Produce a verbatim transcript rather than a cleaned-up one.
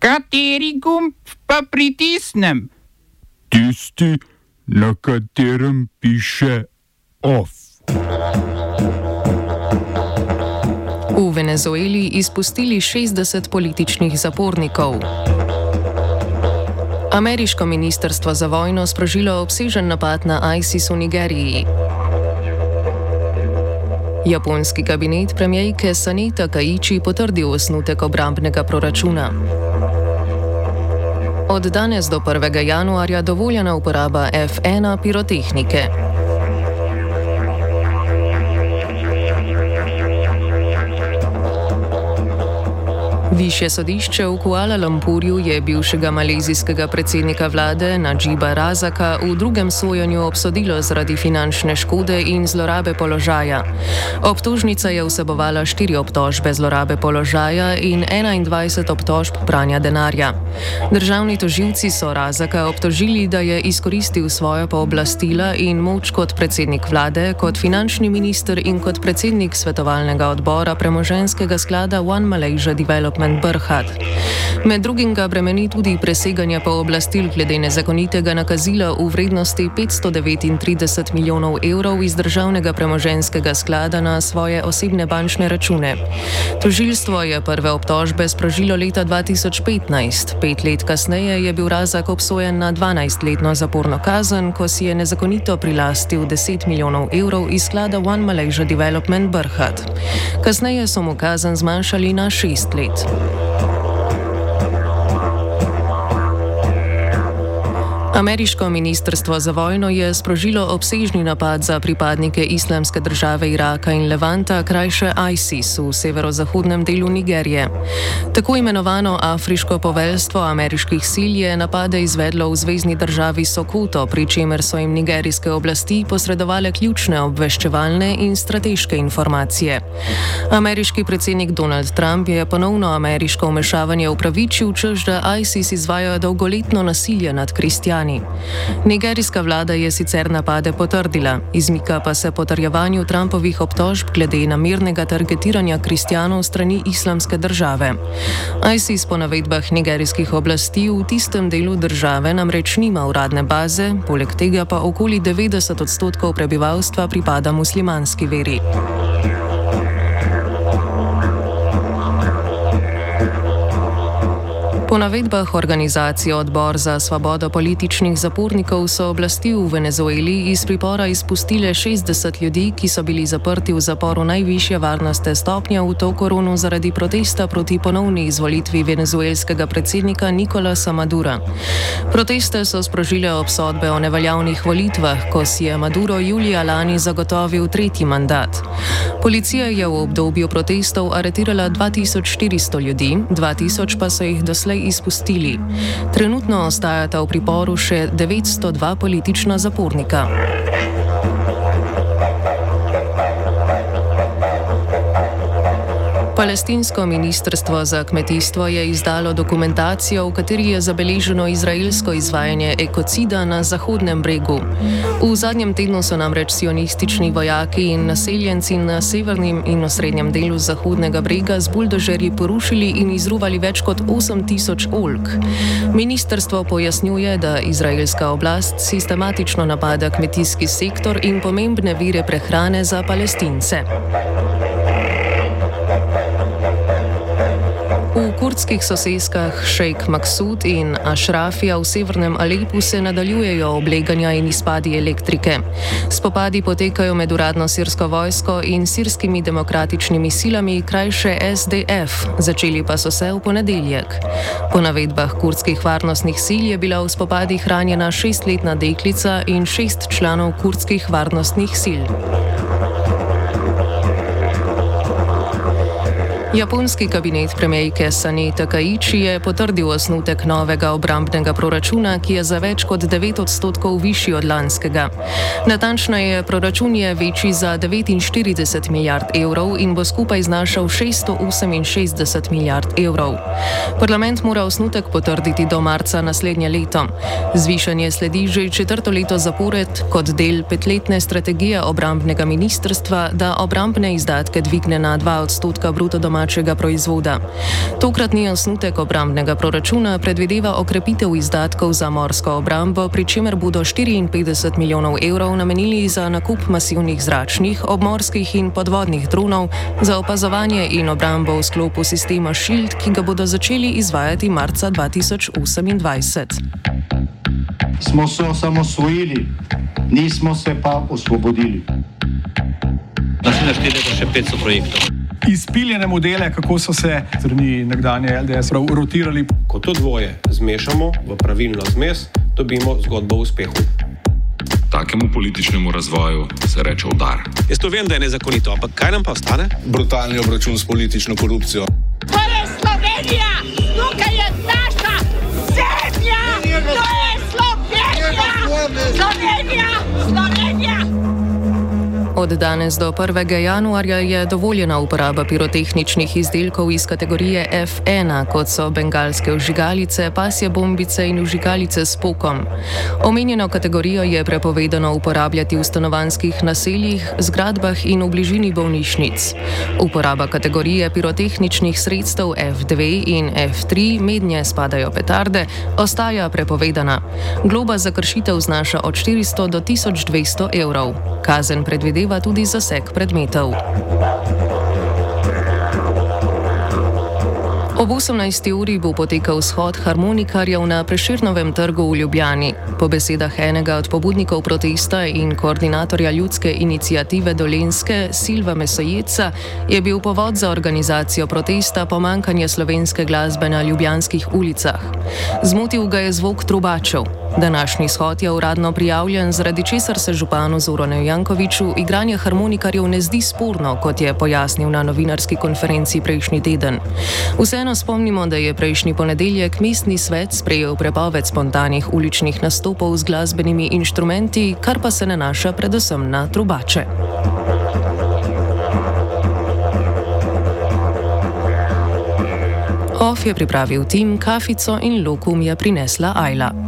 Kateri gumb pa pritisnem? Tisti, na katerem piše OF. V Venezueli izpustili šestdeset političnih zapornikov. Ameriško ministrstvo za vojno sprožilo obsežen napad na ISIS v Nigeriji. Japonski kabinet premierke Sane Takaiči potrdil osnutek obrambnega proračuna. Od danes do prvega januarja dovoljena uporaba F ena pirotehnike. Višje sodišče v Kuala Lumpurju je bivšega malezijskega predsednika vlade Nadžiba Razaka v drugem sojenju obsodilo zaradi finančne škode in zlorabe položaja. Obtožnica je vsebovala štiri obtožbe zlorabe položaja in enaindvajset obtožb pranja denarja. Državni tožilci so Razaka obtožili, da je izkoristil svoja pooblastila in moč kot predsednik vlade, kot finančni minister in kot predsednik svetovalnega odbora premoženjskega sklada One Malaysia Development Berhad. Med drugim ga bremeni tudi preseganje pooblastil glede nezakonitega nakazila v vrednosti petsto devetintrideset milijonov evrov iz državnega premoženjskega sklada na svoje osebne bančne račune. Tožilstvo je prve obtožbe sprožilo leta dva tisoč petnajst. Pet let kasneje je bil Razak obsojen na dvanajstletno zaporno kazen, ko si je nezakonito prilastil deset milijonov evrov iz sklada One Malaysia Development Berhad. Kasneje so mu kazen zmanjšali na šest let. Ameriško ministrstvo za vojno je sprožilo obsežni napad za pripadnike Islamske države Iraka in Levanta, krajše ISIS, v severozahodnem delu Nigerije. Tako imenovano afriško poveljstvo ameriških sil je napade izvedlo v zvezni državi Sokoto, pri čemer so jim nigerijske oblasti posredovale ključne obveščevalne in strateške informacije. Ameriški predsednik Donald Trump je ponovno ameriško vmešavanje upravičil, češ da ISIS izvaja dolgoletno nasilje nad kristjani. Nigerijska vlada je sicer napade potrdila, izmika pa se potrjevanju Trumpovih obtožb glede namernega targetiranja kristjanov strani Islamske države. ISIS po navedbah nigerijskih oblasti v tistem delu države namreč nima uradne baze, poleg tega pa okoli devetdeset odstotkov prebivalstva pripada muslimanski veri. Po navedbah organizacije Odbor za svobodo političnih zapornikov so oblasti v Venezueli iz pripora izpustile šestdeset ljudi, ki so bili zaprti v zaporu najvišje varnostne stopnje v to koronu zaradi protesta proti ponovni izvolitvi venezuelskega predsednika Nicolasa Madura. Proteste so sprožile obsodbe o neveljavnih volitvah, ko si je Maduro julija lani zagotovil tretji mandat. Policija je v obdobju protestov aretirala dva tisoč štiristo ljudi, dva tisoč pa so jih doslej izpustili. Trenutno ostajata v priporu še devetsto dva politična zapornika. Palestinsko ministrstvo za kmetijstvo je izdalo dokumentacijo, v kateri je zabeleženo izraelsko izvajanje ekocida na Zahodnem bregu. V zadnjem tednu so namreč sionistični vojaki in naseljenci na severnem in osrednjem delu Zahodnega brega z buldožerji porušili in izruvali več kot osem tisoč oljk. Ministrstvo pojasnjuje, da izraelska oblast sistematično napada kmetijski sektor in pomembne vire prehrane za Palestince. V kurdskih soseskah Šejk Maksud in Ašrafija v severnem Alepu se nadaljujejo obleganja in izpadi elektrike. Spopadi potekajo med uradno sirsko vojsko in sirskimi demokratičnimi silami, krajše S D F, začeli pa so se v ponedeljek. Po navedbah kurdskih varnostnih sil je bila v spopadih ranjena šestletna deklica in šest članov kurdskih varnostnih sil. Japonski kabinet premierke Sane Takaiči je potrdil osnutek novega obrambnega proračuna, ki je za več kot devet odstotkov višji od lanskega. Natančneje, proračun je večji za devetinštirideset milijard evrov in bo skupaj znašal šeststo oseminšestdeset milijard evrov. Parlament mora osnutek potrditi do marca naslednje leto. Zvišanje sledi že četrto leto zapored kot del petletne strategije obrambnega ministrstva, da obrambne izdatke dvigne na dva odstotka bruto domačega domačega proizvoda. Tokratni osnutek obrambnega proračuna predvideva okrepitev izdatkov za morsko obrambo, pri čemer bodo štiriinpetdeset milijonov evrov namenili za nakup masivnih zračnih, obmorskih in podvodnih dronov za opazovanje in obrambo v sklopu sistema Shield, ki ga bodo začeli izvajati marca dva tisoč osemindvajset. Smo se osamosvojili, nismo se pa osvobodili. Naslednje štiri leta še petsto projektov. Izpiljene modele, kako so se strani nekdanje L D S rotirali. Ko to dvoje zmešamo v pravilno zmes, dobimo zgodbo o uspehu. Takemu političnemu razvoju se reče udar. Jaz to vem, da je nezakonito, ampak kaj nam pa ostane? Brutalni obračun s politično korupcijo. To je Slovenija! Tukaj je naša zemlja! To je Slovenija! Slovenija! Slovenija! Od danes do prvega januarja je dovoljena uporaba pirotehničnih izdelkov iz kategorije F ena, kot so bengalske vžigalice, pasje bombice in vžigalice s pokom. Omenjeno kategorijo je prepovedano uporabljati v stanovanjskih naseljih, zgradbah in v bližini bolnišnic. Uporaba kategorije pirotehničnih sredstev F dve in F tri, mednje spadajo petarde, ostaja prepovedana. Globa za kršitev znaša od štiristo do tisoč dvesto evrov. Kazen predvideva tudi zaseg predmetov. Ob osemnajsti uri bo potekal shod harmonikarjev na Prešernovem trgu v Ljubljani. Po besedah enega od pobudnikov protesta in koordinatorja ljudske iniciative Dolenjske, Silva Mesojeca, je bil povod za organizacijo protesta pomanjkanje slovenske glasbe na ljubljanskih ulicah. Zmotil ga je zvok trubačev. Današnji shod je uradno prijavljen, zaradi česar se županu Zoranu Jankoviću igranje harmonikarjev ne zdi sporno, kot je pojasnil na novinarski konferenci prejšnji teden. Vseeno spomnimo, da je prejšnji ponedeljek mestni svet sprejel prepoved spontanih uličnih nastopov z glasbenimi inštrumenti, kar pa se nanaša predvsem na trubače. Of je pripravil tim, kafico in lokum je prinesla Ajla.